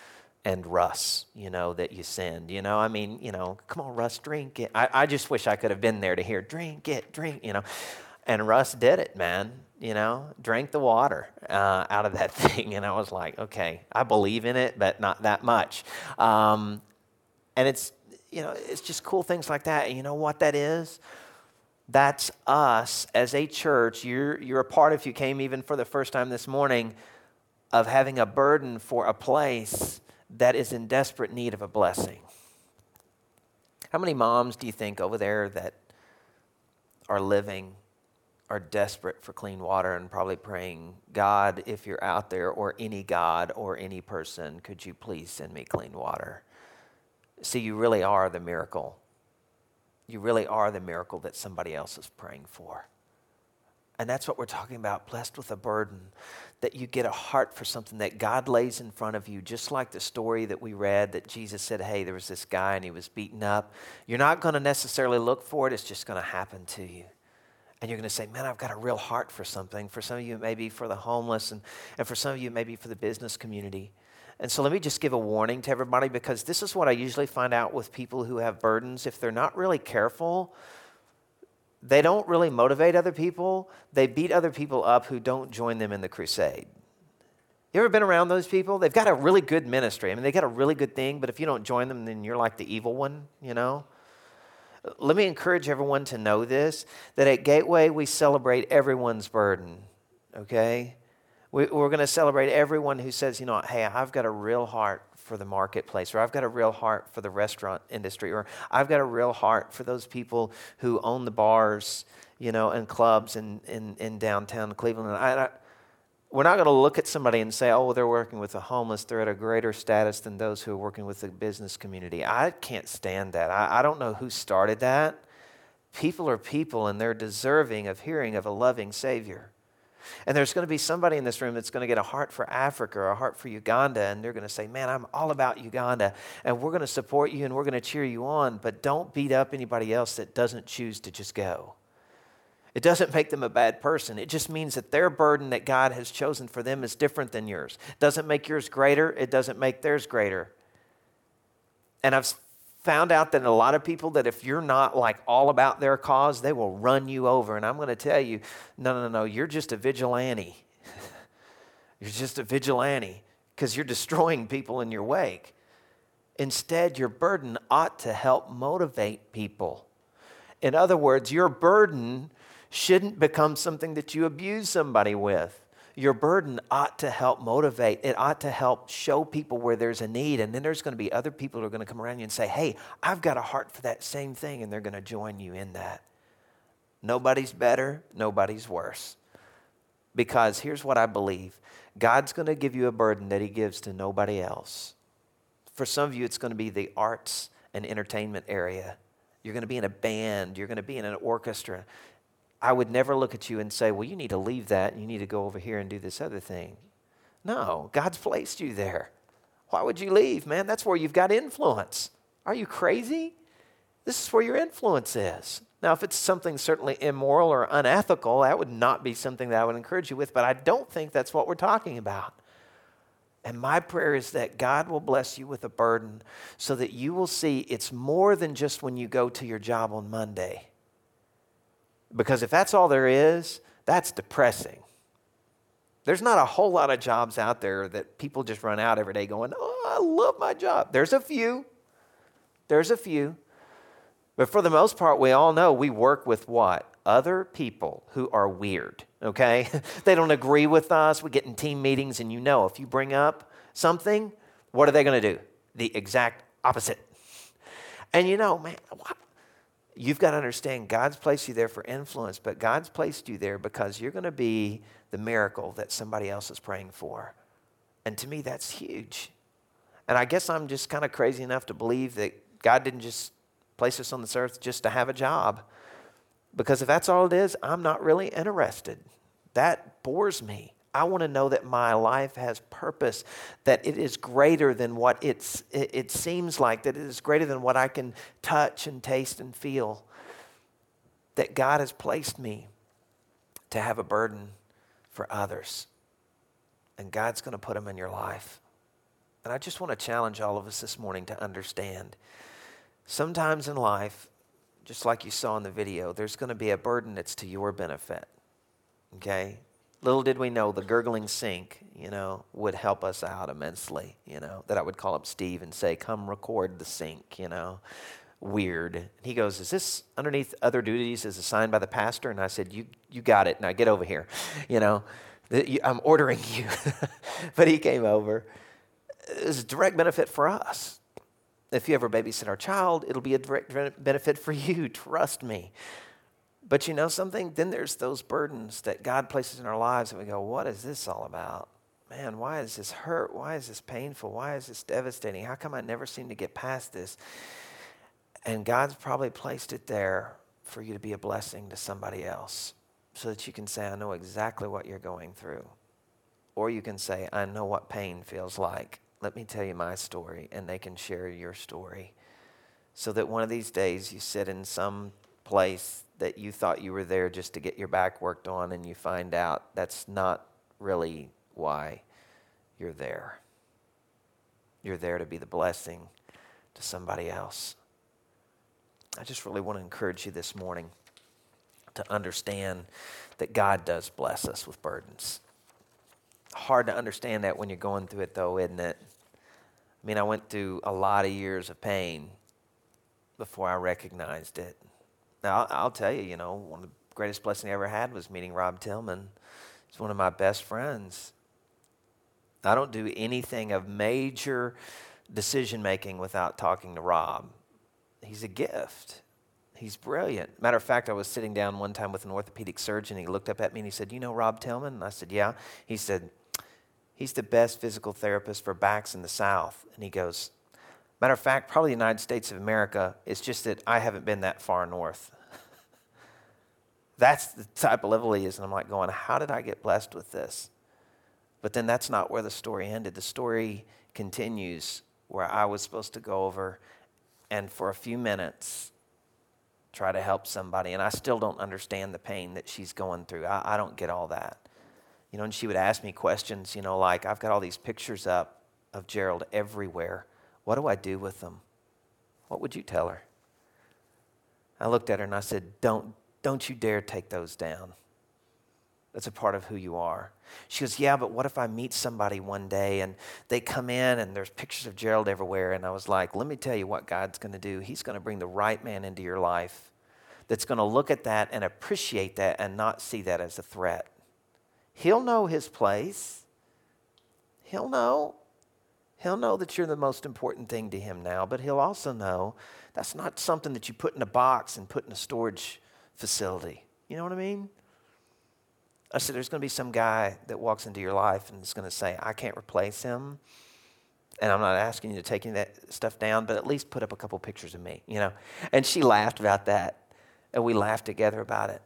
and Russ, you know, that you send? You know, I mean, you know, come on, Russ, drink it. I, I just wish I could have been there to hear, drink it, drink, you know. And Russ did it, man, you know, drank the water uh, out of that thing. And I was like, okay, I believe in it, but not that much. Um, and it's, you know, it's just cool things like that. And you know what that is? That's us as a church. You're, you're a part, if you came even for the first time this morning, of having a burden for a place that is in desperate need of a blessing. How many moms do you think over there that are living, are desperate for clean water and probably praying, God, if you're out there, or any God or any person, could you please send me clean water? See, you really are the miracle. You really are the miracle that somebody else is praying for. And that's what we're talking about, blessed with a burden, that you get a heart for something that God lays in front of you, just like the story that we read that Jesus said, hey, there was this guy and he was beaten up. You're not going to necessarily look for it. It's just going to happen to you. And you're going to say, man, I've got a real heart for something. For some of you, it may be for the homeless, and, and for some of you, it may be for the business community. And so let me just give a warning to everybody, because this is what I usually find out with people who have burdens. If they're not really careful, they don't really motivate other people. They beat other people up who don't join them in the crusade. You ever been around those people? They've got a really good ministry. I mean, they got a really good thing, but if you don't join them, then you're like the evil one, you know? Let me encourage everyone to know this, that at Gateway, we celebrate everyone's burden, okay? We, we're going to celebrate everyone who says, you know, hey, I've got a real heart for the marketplace, or I've got a real heart for the restaurant industry, or I've got a real heart for those people who own the bars, you know, and clubs in, in, in downtown Cleveland. I, I, we're not going to look at somebody and say, oh, well, they're working with the homeless. They're at a greater status than those who are working with the business community. I can't stand that. I, I don't know who started that. People are people, and they're deserving of hearing of a loving Savior. And there's going to be somebody in this room that's going to get a heart for Africa or a heart for Uganda, and they're going to say, man, I'm all about Uganda, and we're going to support you and we're going to cheer you on, but don't beat up anybody else that doesn't choose to just go. It doesn't make them a bad person. It just means that their burden that God has chosen for them is different than yours. It doesn't make yours greater. It doesn't make theirs greater. And I've found out that a lot of people, that if you're not like all about their cause, they will run you over. And I'm going to tell you, no, no, no, you're just a vigilante. You're just a vigilante because you're destroying people in your wake. Instead, your burden ought to help motivate people. In other words, your burden shouldn't become something that you abuse somebody with. Your burden ought to help motivate. It ought to help show people where there's a need. And then there's going to be other people who are going to come around you and say, hey, I've got a heart for that same thing. And they're going to join you in that. Nobody's better. Nobody's worse. Because here's what I believe. God's going to give you a burden that he gives to nobody else. For some of you, it's going to be the arts and entertainment area. You're going to be in a band. You're going to be in an orchestra. I would never look at you and say, well, you need to leave that and you need to go over here and do this other thing. No, God's placed you there. Why would you leave, man? That's where you've got influence. Are you crazy? This is where your influence is. Now, if it's something certainly immoral or unethical, that would not be something that I would encourage you with, but I don't think that's what we're talking about. And my prayer is that God will bless you with a burden so that you will see it's more than just when you go to your job on Monday. Because if that's all there is, that's depressing. There's not a whole lot of jobs out there that people just run out every day going, oh, I love my job. There's a few. There's a few. But for the most part, we all know we work with what? Other people who are weird, okay? They don't agree with us. We get in team meetings, and you know if you bring up something, what are they going to do? The exact opposite. And you know, man, what? You've got to understand God's placed you there for influence, but God's placed you there because you're going to be the miracle that somebody else is praying for. And to me, that's huge. And I guess I'm just kind of crazy enough to believe that God didn't just place us on this earth just to have a job. Because if that's all it is, I'm not really interested. That bores me. I want to know that my life has purpose, that it is greater than what it's, it, it seems like, that it is greater than what I can touch and taste and feel. That God has placed me to have a burden for others. And God's going to put them in your life. And I just want to challenge all of us this morning to understand. Sometimes in life, just like you saw in the video, there's going to be a burden that's to your benefit. Okay? Little did we know the gurgling sink, you know, would help us out immensely, you know, that I would call up Steve and say, come record the sink, you know, weird. And he goes, is this underneath other duties as assigned by the pastor? And I said, you you got it. Now get over here, you know, I'm ordering you. But he came over. It was a direct benefit for us. If you ever babysit our child, it'll be a direct benefit for you, trust me. But you know something? Then there's those burdens that God places in our lives and we go, what is this all about? Man, why is this hurt? Why is this painful? Why is this devastating? How come I never seem to get past this? And God's probably placed it there for you to be a blessing to somebody else. so that you can say, I know exactly what you're going through. Or you can say, I know what pain feels like. Let me tell you my story, and they can share your story. So that one of these days you sit in some place that you thought you were there just to get your back worked on, and you find out that's not really why you're there. You're there to be the blessing to somebody else. I just really want to encourage you this morning to understand that God does bless us with burdens. Hard to understand that when you're going through it, though, isn't it? I mean, I went through a lot of years of pain before I recognized it. Now, I'll, I'll tell you, you know, one of the greatest blessings I ever had was meeting Rob Tillman. He's one of my best friends. I don't do anything of major decision-making without talking to Rob. He's a gift. He's brilliant. Matter of fact, I was sitting down one time with an orthopedic surgeon. He looked up at me and he said, you know Rob Tillman? And I said, yeah. He said, he's the best physical therapist for backs in the South. And he goes, matter of fact, probably the United States of America. It's just that I haven't been that far north. That's the type of level he is. And I'm like going, how did I get blessed with this? But then that's not where the story ended. The story continues where I was supposed to go over and for a few minutes try to help somebody. And I still don't understand the pain that she's going through. I, I don't get all that. You know, and she would ask me questions, you know, like, I've got all these pictures up of Gerald everywhere. What do I do with them? What would you tell her? I looked at her and I said, don't, don't you dare take those down. That's a part of who you are. She goes, yeah, but what if I meet somebody one day and they come in and there's pictures of Gerald everywhere? And I was like, let me tell you what God's going to do. He's going to bring the right man into your life that's going to look at that and appreciate that and not see that as a threat. He'll know his place. He'll know. He'll know that you're the most important thing to him now, but he'll also know that's not something that you put in a box and put in a storage facility. You know what I mean? I said, there's going to be some guy that walks into your life and is going to say, I can't replace him. And I'm not asking you to take any of that stuff down, but at least put up a couple pictures of me, you know. And she laughed about that. And we laughed together about it.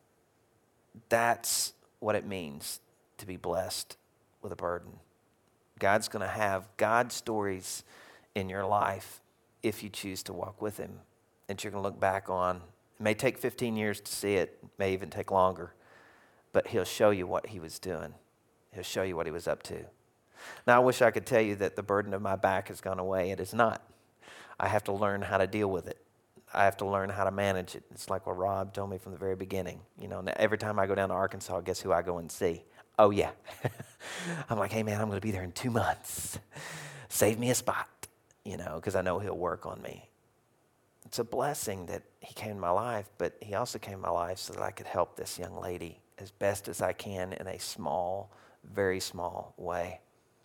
That's what it means to be blessed with a burden. God's going to have God's stories in your life if you choose to walk with him. And you're going to look back on. It may take fifteen years to see it. It may even take longer. But he'll show you what he was doing. He'll show you what he was up to. Now, I wish I could tell you that the burden of my back has gone away. It is not. I have to learn how to deal with it. I have to learn how to manage it. It's like what Rob told me from the very beginning. You know, every time I go down to Arkansas, guess who I go and see? Oh, yeah. I'm like, hey, man, I'm going to be there in two months. Save me a spot, you know, because I know he'll work on me. It's a blessing that he came in my life, but he also came in my life so that I could help this young lady as best as I can in a small, very small way.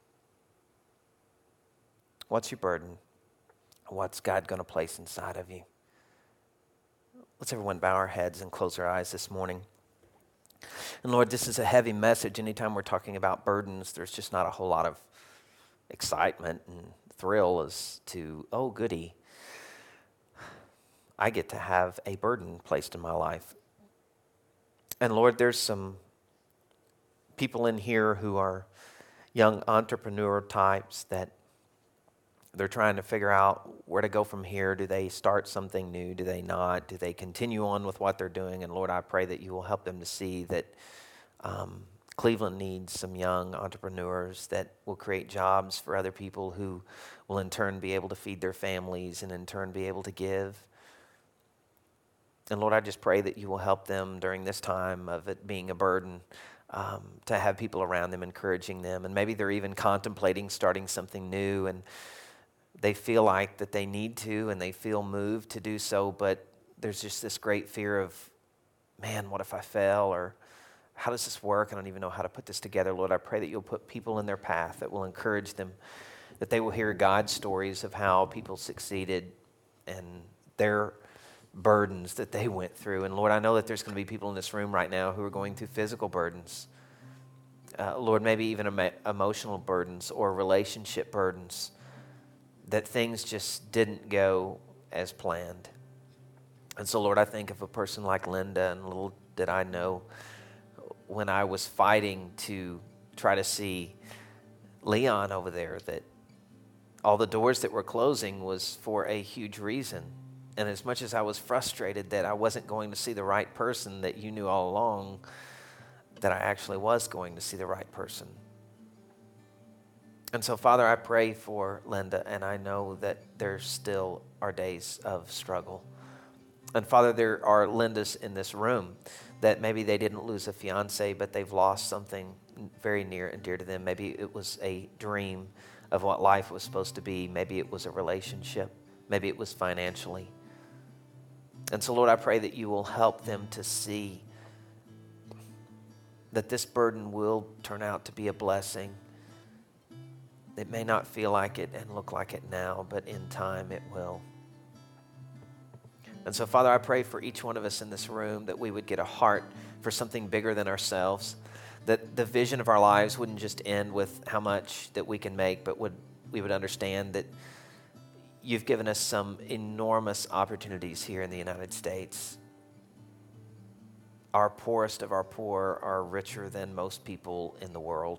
What's your burden? What's God going to place inside of you? Let's everyone bow our heads and close our eyes this morning. And Lord, this is a heavy message. Anytime we're talking about burdens, there's just not a whole lot of excitement and thrill as to, oh, goody, I get to have a burden placed in my life. And Lord, there's some people in here who are young entrepreneur types that they're trying to figure out where to go from here. Do they start something new? Do they not? Do they continue on with what they're doing? And Lord, I pray that you will help them to see that um, Cleveland needs some young entrepreneurs that will create jobs for other people who will in turn be able to feed their families and in turn be able to give. And Lord, I just pray that you will help them during this time of it being a burden um, to have people around them encouraging them. And maybe they're even contemplating starting something new and they feel like that they need to and they feel moved to do so, but there's just this great fear of, man, what if I fail? Or how does this work? I don't even know how to put this together. Lord, I pray that you'll put people in their path that will encourage them, that they will hear God's stories of how people succeeded and their burdens that they went through. And Lord, I know that there's going to be people in this room right now who are going through physical burdens. Uh, Lord, maybe even emo- emotional burdens or relationship burdens, that things just didn't go as planned. And so, Lord, I think of a person like Linda and little did I know when I was fighting to try to see Leon over there that all the doors that were closing was for a huge reason. And as much as I was frustrated that I wasn't going to see the right person, that you knew all along that I actually was going to see the right person. And so, Father, I pray for Linda, and I know that there still are days of struggle. And Father, there are Lindas in this room that maybe they didn't lose a fiance, but they've lost something very near and dear to them. Maybe it was a dream of what life was supposed to be. Maybe it was a relationship. Maybe it was financially. And so, Lord, I pray that you will help them to see that this burden will turn out to be a blessing. It may not feel like it and look like it now, but in time it will. And so, Father, I pray for each one of us in this room that we would get a heart for something bigger than ourselves, that the vision of our lives wouldn't just end with how much that we can make, but would we would understand that you've given us some enormous opportunities here in the United States. Our poorest of our poor are richer than most people in the world.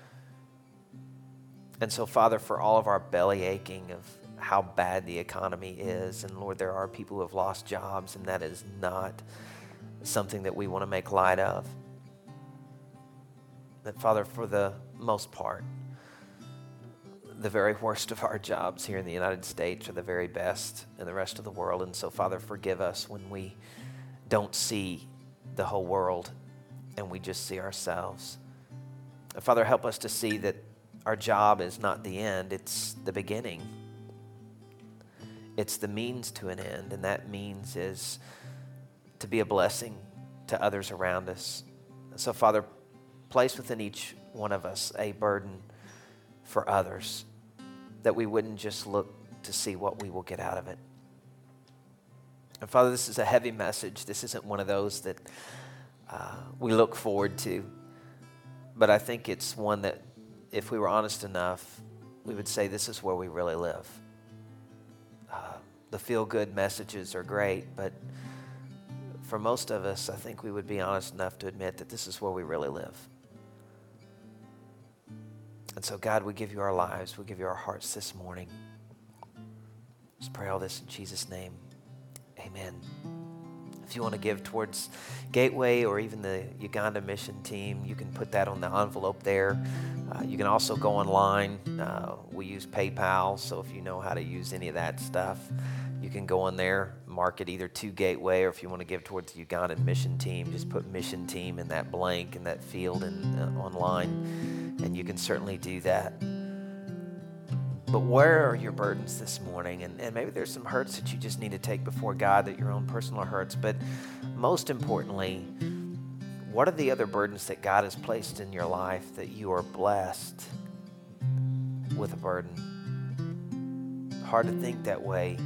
And so, Father, for all of our belly aching of how bad the economy is, and Lord, there are people who have lost jobs, and that is not something that we want to make light of. That, Father, for the most part, the very worst of our jobs here in the United States are the very best in the rest of the world. And so, Father, forgive us when we don't see the whole world and we just see ourselves. And Father, help us to see that our job is not the end, it's the beginning. It's the means to an end, and that means is to be a blessing to others around us. So, Father, place within each one of us a burden for others, that we wouldn't just look to see what we will get out of it. And Father, this is a heavy message. This isn't one of those that uh, we look forward to, but I think it's one that if we were honest enough, we would say this is where we really live. Uh, the feel-good messages are great, but for most of us, I think we would be honest enough to admit that this is where we really live. And so, God, we give you our lives. We give you our hearts this morning. Let's pray all this in Jesus' name. Amen. If you want to give towards Gateway or even the Uganda mission team, you can put that on the envelope there. Uh, you can also go online. Uh, we use PayPal, so if you know how to use any of that stuff, you can go on there, mark it either to Gateway, or if you want to give towards the Ugandan mission team, just put mission team in that blank in that field and uh, online. And you can certainly do that. But where are your burdens this morning? And, and maybe there's some hurts that you just need to take before God, that your own personal hurts. But most importantly, what are the other burdens that God has placed in your life that you are blessed with a burden? Hard to think that way,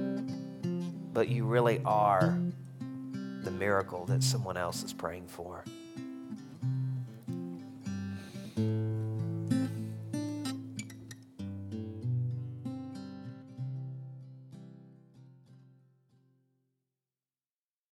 but you really are the miracle that someone else is praying for.